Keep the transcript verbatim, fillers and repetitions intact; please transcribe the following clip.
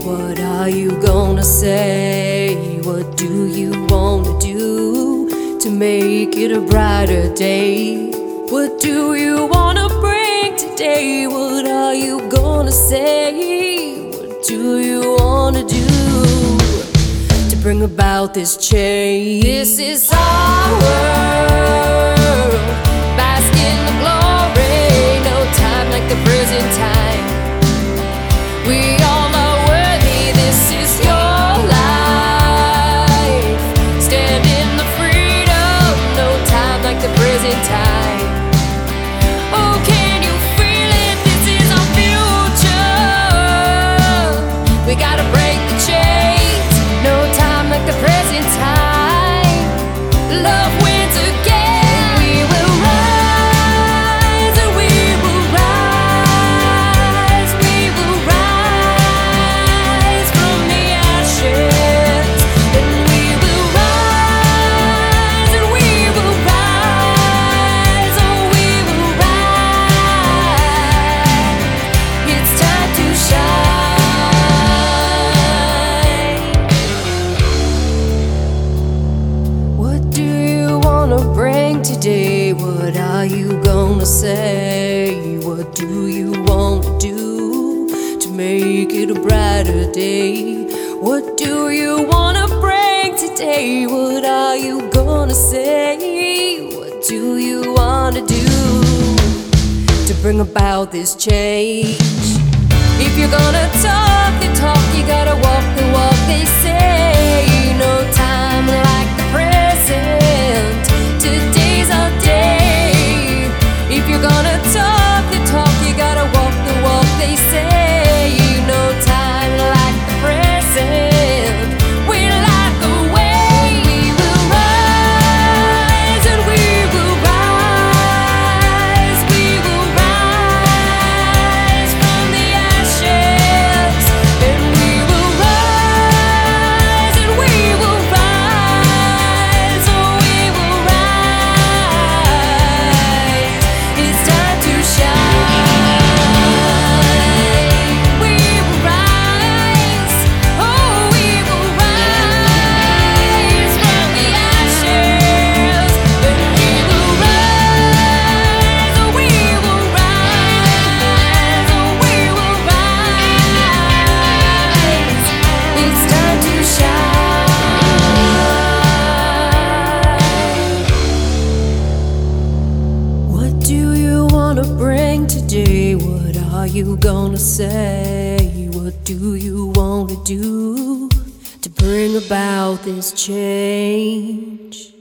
what are you gonna say? What do you wanna do to make it a brighter day? What do you wanna bring today? What are you gonna say? What do you wanna do to bring about this change? This is our world, bask in the glory. No time like the present time. We all are worthy, this is your life. Stand in the freedom, no time like the present time. Oh, can you feel it? This is our future. We gotta break the chains, no time like the present time. Love wins again, we will rise, and we will rise, we will rise from the ashes, and we will rise, and we will rise, oh we will rise. It's time to shine. What do you wanna bring today? What are you gonna say? What do you wanna do to make it a brighter day? What do you wanna bring today? What are you gonna say? What do you wanna do to bring about this change? If you're gonna talk the talk, you gotta walk the walk, they say. No time like the present, today's our day. If you're gonna talk the talk, you gotta walk the walk, they say. No time like the present, we light the way. We will rise, and we will rise, we will rise from the ashes, and we will rise, and we will rise, oh we will rise. It's time to shine. We will rise, oh we will rise from the ashes, and we will rise, oh we will rise, oh we will rise. It's time to shine. What do you wanna bring today? What are you gonna say? What do you wanna do to bring about this change?